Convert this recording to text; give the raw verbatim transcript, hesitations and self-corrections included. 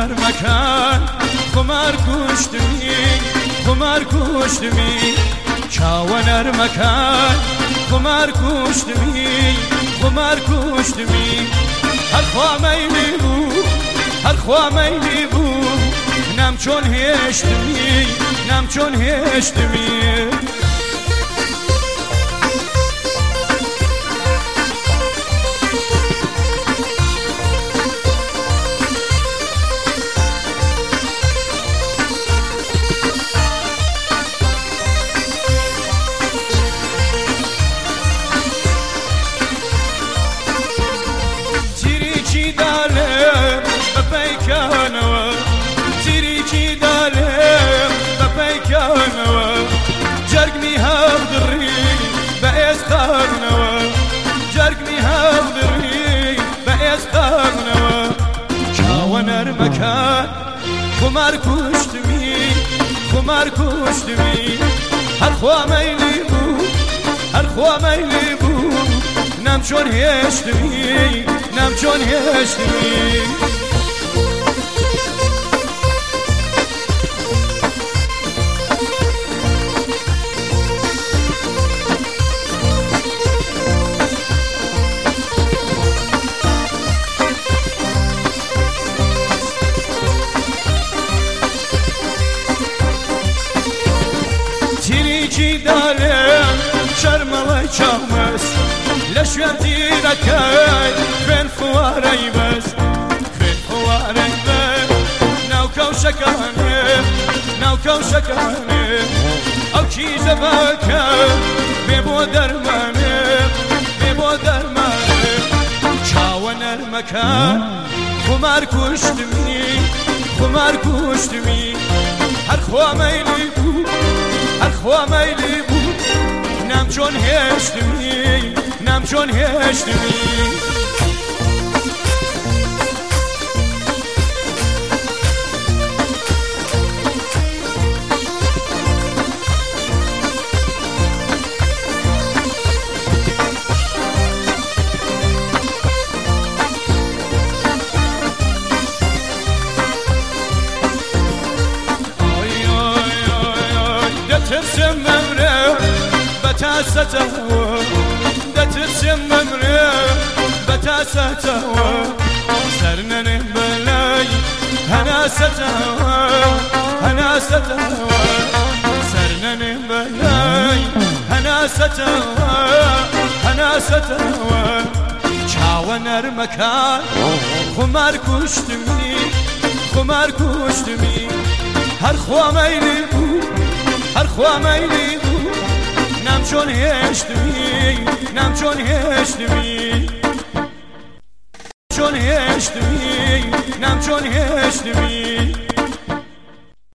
نرمەکان خمار کوشتمی خمار کوشتمی چاوە نەرمەکان خمار کوشتمی خمار کوشتمی هەرخوا مەیلی بوو هەرخوا مەیلی بوو نام چۆن هێشتمی نام چۆن هێشتمی جرقني هاودري بأس قاغنوا جرقني هاودري بأس قاغنوا چاوە نەرمەکان خمار کوشتمی خمار کوشتمی هەرخوا مەیلی بوو هەرخوا مەیلی بوو نام چۆن هێشتمی نام چۆن هێشتمی تیریکی دارم شەرمەڵای چاومەس لە شوێن تیرەکەی خوێن فوارەی بەس خوێن فوارەی بەس ناو کەوشەکانێ ناو کەوشەکانێ ئەو کیژە بەکە بێ بۆ دەرمانێ بێ بۆ دەرمانێ چاوە نەرمەکان خمار کوشتمی خمار کوشتمی هەرخوا مەیلی بوو هەرخوا مەیلی بوو نام چۆن هێشتمی نام چۆن هێشتمی دەترسم مەمرێ بە تاسەتەوە دەترسم مەمرێ بە تاسەتەوە سەر نەنێم بەلای هەناسەتەوە هەناسەتەوە سەر نەنێم بەلای هەناسەتەوە هەناسەتەوە چاوە نەرمەکان خمار کوشتمی خمار کوشتمی هەرخوا مەیلی بوو هەرخوا مەیلی بوو نام چۆن هێشتمی نام چۆن هێشتمی چۆن هێشتمی نام چۆن هێشتمی